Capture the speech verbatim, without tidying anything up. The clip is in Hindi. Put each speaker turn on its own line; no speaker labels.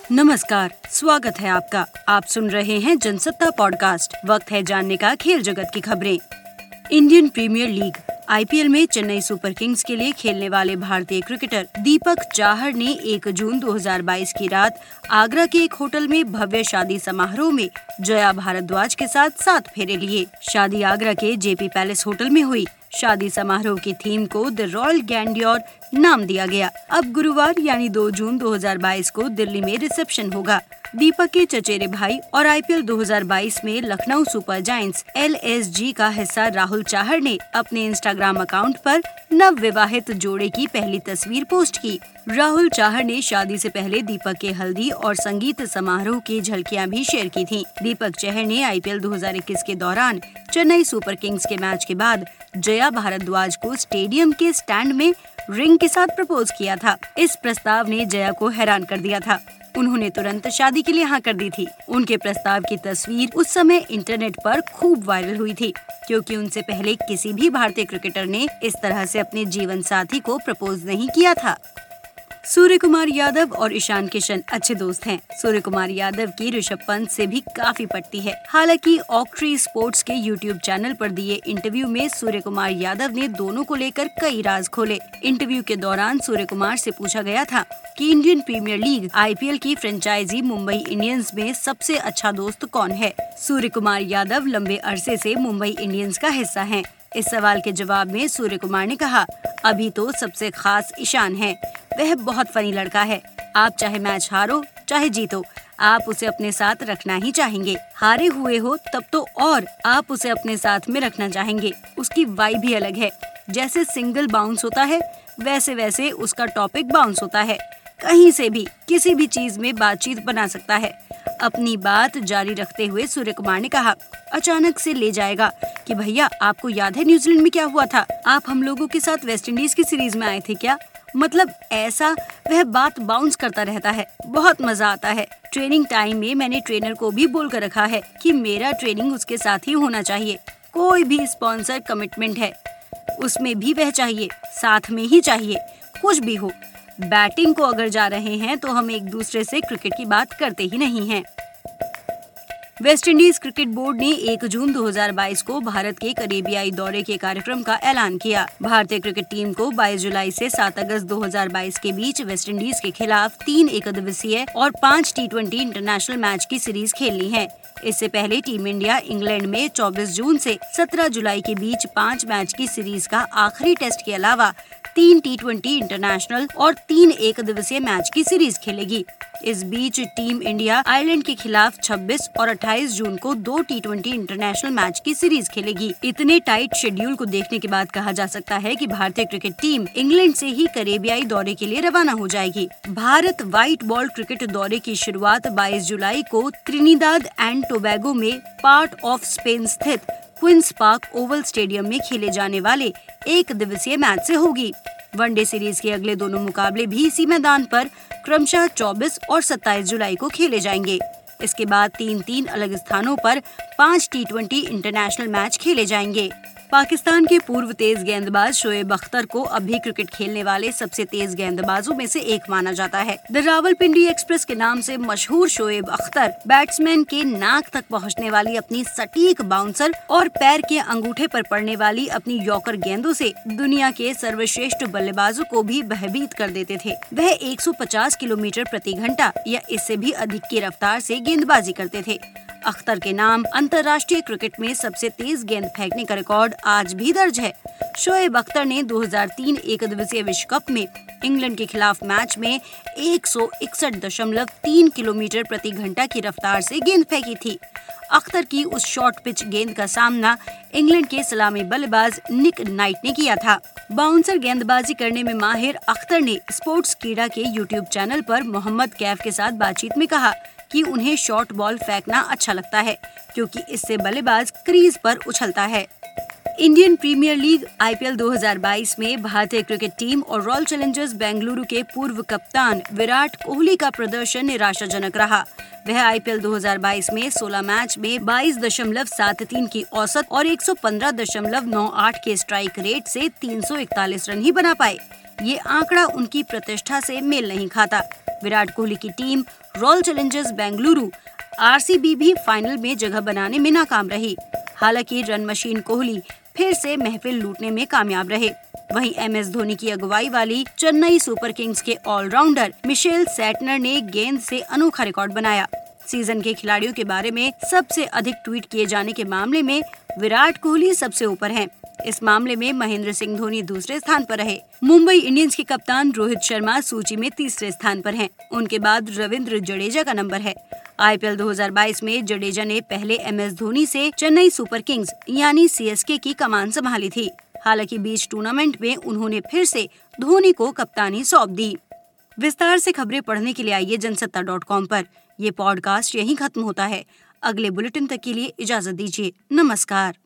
नमस्कार, स्वागत है आपका। आप सुन रहे हैं जनसत्ता पॉडकास्ट। वक्त है जानने का खेल जगत की खबरें। Indian premier league I P L में चेन्नई सुपर किंग्स के लिए खेलने वाले भारतीय क्रिकेटर दीपक चाहर ने एक जून दो हज़ार बाईस की रात आगरा के एक होटल में भव्य शादी समारोह में जया भारद्वाज के साथ सात फेरे लिए। शादी आगरा के जे पी पैलेस होटल में हुई। शादी समारोह की थीम को द रॉयल ग्रैंडियर नाम दिया गया। अब गुरुवार यानी दो जून दो हज़ार बाईस को दिल्ली में रिसेप्शन होगा। दीपक के चचेरे भाई और आई पी एल दो हज़ार बाईस में Lucknow super giants L S G का हिस्सा राहुल चाहर ने अपने इंस्टाग्राम अकाउंट पर नव विवाहित जोड़े की पहली तस्वीर पोस्ट की। राहुल चाहर ने शादी से पहले दीपक के हल्दी और संगीत समारोह की झलकियां भी शेयर की थीं। दीपक चाहर ने आई पी एल दो हज़ार इक्कीस के दौरान चेन्नई सुपर किंग्स के मैच के बाद जया भारद्वाज को स्टेडियम के स्टैंड में रिंग के साथ प्रपोज किया था। इस प्रस्ताव ने जया को हैरान कर दिया था। उन्होंने तुरंत शादी के लिए हाँ कर दी थी। उनके प्रस्ताव की तस्वीर उस समय इंटरनेट पर खूब वायरल हुई थी, क्योंकि उनसे पहले किसी भी भारतीय क्रिकेटर ने इस तरह से अपने जीवन साथी को प्रपोज नहीं किया था। सूर्य कुमार यादव और ईशान किशन अच्छे दोस्त हैं। सूर्य कुमार यादव की ऋषभ पंत से भी काफी पटती है। हालांकि ऑक्ट्री स्पोर्ट्स के यूट्यूब चैनल पर दिए इंटरव्यू में सूर्य कुमार यादव ने दोनों को लेकर कई राज खोले। इंटरव्यू के दौरान सूर्य कुमार से पूछा गया था कि Indian premier league I P L की फ्रेंचाइजी मुंबई इंडियंस में सबसे अच्छा दोस्त कौन है। सूर्य कुमार यादव लंबे अरसे से मुंबई इंडियंस का हिस्सा हैं। इस सवाल के जवाब में सूर्य कुमार ने कहा, अभी तो सबसे खास ईशान है। वह बहुत फनी लड़का है। आप चाहे मैच हारो चाहे जीतो, आप उसे अपने साथ रखना ही चाहेंगे। हारे हुए हो तब तो और आप उसे अपने साथ में रखना चाहेंगे। उसकी वाइब भी अलग है। जैसे सिंगल बाउंस होता है, वैसे वैसे उसका टॉपिक बाउंस होता है। कहीं से भी किसी भी चीज में बातचीत बना सकता है। अपनी बात जारी रखते हुए सूर्य कुमार ने कहा, अचानक से ले जाएगा कि भैया आपको याद है न्यूजीलैंड में क्या हुआ था? आप हम लोगों के साथ वेस्ट इंडीज की सीरीज में आए थे क्या? मतलब ऐसा वह बात बाउंस करता रहता है। बहुत मजा आता है। ट्रेनिंग टाइम में मैंने ट्रेनर को भी बोल कर रखा है कि मेरा ट्रेनिंग उसके साथ ही होना चाहिए। कोई भी स्पॉन्सर कमिटमेंट है उसमें भी वह चाहिए, साथ में ही चाहिए। कुछ भी हो, बैटिंग को अगर जा रहे हैं तो हम एक दूसरे से क्रिकेट की बात करते ही नहीं हैं। वेस्ट इंडीज क्रिकेट बोर्ड ने एक जून दो हज़ार बाईस को भारत के करेबियाई दौरे के कार्यक्रम का ऐलान किया। भारतीय क्रिकेट टीम को बाईस जुलाई से सात अगस्त दो हज़ार बाईस के बीच वेस्ट इंडीज के खिलाफ तीन एकदिवसीय और पाँच टी ट्वेंटी इंटरनेशनल मैच की सीरीज खेलनी है। इससे पहले टीम इंडिया इंग्लैंड में चौबीस जून से सत्रह जुलाई के बीच पाँच मैच की सीरीज का आखिरी टेस्ट के अलावा तीन टी ट्वेंटी इंटरनेशनल और तीन एक दिवसीय मैच की सीरीज खेलेगी। इस बीच टीम इंडिया आयरलैंड के खिलाफ छब्बीस और अट्ठाईस जून को दो टी ट्वेंटी इंटरनेशनल मैच की सीरीज खेलेगी। इतने टाइट शेड्यूल को देखने के बाद कहा जा सकता है कि भारतीय क्रिकेट टीम इंग्लैंड से ही करेबियाई दौरे के लिए रवाना हो जाएगी। भारत व्हाइट बॉल क्रिकेट दौरे की शुरुआत बाईस जुलाई को त्रिनिदाद एंड टोबैगो में पार्ट ऑफ स्पेन स्थित क्वींस पार्क ओवल स्टेडियम में खेले जाने वाले एक दिवसीय मैच से होगी। वनडे सीरीज के अगले दोनों मुकाबले भी इसी मैदान पर क्रमशः चौबीस और सत्ताईस जुलाई को खेले जाएंगे। इसके बाद तीन तीन अलग स्थानों पर पाँच टी ट्वेंटी इंटरनेशनल मैच खेले जाएंगे। पाकिस्तान के पूर्व तेज गेंदबाज शोएब अख्तर को अब भी क्रिकेट खेलने वाले सबसे तेज गेंदबाजों में से एक माना जाता है। द रावलपिंडी एक्सप्रेस के नाम से मशहूर शोएब अख्तर बैट्समैन के नाक तक पहुंचने वाली अपनी सटीक बाउंसर और पैर के अंगूठे पर पड़ने वाली अपनी यॉर्कर गेंदों से दुनिया के सर्वश्रेष्ठ बल्लेबाजों को भी भयभीत कर देते थे। वह एक सौ पचास किलोमीटर प्रति घंटा या इससे भी अधिक की रफ्तार से गेंदबाजी करते थे। अख्तर के नाम अंतर्राष्ट्रीय क्रिकेट में सबसे तेज गेंद फेंकने का रिकॉर्ड आज भी दर्ज है। शोएब अख्तर ने दो हज़ार तीन एक दिवसीय विश्व कप में इंग्लैंड के खिलाफ मैच में एक सौ इकसठ दशमलव तीन किलोमीटर प्रति घंटा की रफ्तार से गेंद फेंकी थी। अख्तर की उस शॉर्ट पिच गेंद का सामना इंग्लैंड के सलामी बल्लेबाज निक नाइट ने किया था। बाउंसर गेंदबाजी करने में माहिर अख्तर ने स्पोर्ट्स कीड़ा के यूट्यूब चैनल पर मोहम्मद कैफ के साथ बातचीत में कहा कि उन्हें शॉर्ट बॉल फेंकना अच्छा लगता है, क्योंकि इससे बल्लेबाज क्रीज पर उछलता है। Indian premier league I P L दो हज़ार बाईस में भारतीय क्रिकेट टीम और रॉयल चैलेंजर्स बेंगलुरु के पूर्व कप्तान विराट कोहली का प्रदर्शन निराशाजनक रहा। वह आईपीएल दो हज़ार बाईस में सोलह मैच में बाईस दशमलव सात तीन की औसत और एक सौ पंद्रह दशमलव नौ आठ के स्ट्राइक रेट से तीन सौ इकतालीस रन ही बना पाए। ये आंकड़ा उनकी प्रतिष्ठा से मेल नहीं खाता। विराट कोहली की team royal challengers Bengaluru RCB भी फाइनल में जगह बनाने में नाकाम रही। हालांकि रन मशीन कोहली फिर से महफिल लूटने में कामयाब रहे। वहीं एम एस धोनी की अगुवाई वाली चेन्नई सुपर किंग्स के ऑलराउंडर मिशेल सैटनर ने गेंद से अनोखा रिकॉर्ड बनाया। सीजन के खिलाड़ियों के बारे में सबसे अधिक ट्वीट किए जाने के मामले में विराट कोहली सबसे ऊपर हैं। इस मामले में महेंद्र सिंह धोनी दूसरे स्थान पर रहे। मुंबई इंडियंस के कप्तान रोहित शर्मा सूची में तीसरे स्थान पर हैं। उनके बाद रविंद्र जडेजा का नंबर है। आईपीएल दो हज़ार बाईस में जडेजा ने पहले एम एस धोनी से चेन्नई सुपर किंग्स यानी सी एस के की कमान संभाली थी। हालांकि बीच टूर्नामेंट में उन्होंने फिर से धोनी को कप्तानी सौंप दी। विस्तार से खबरें पढ़ने के लिए आइए जनसत्ता डॉट कॉम पर। ये पॉडकास्ट यहीं खत्म होता है। अगले बुलेटिन तक के लिए इजाजत दीजिए। नमस्कार।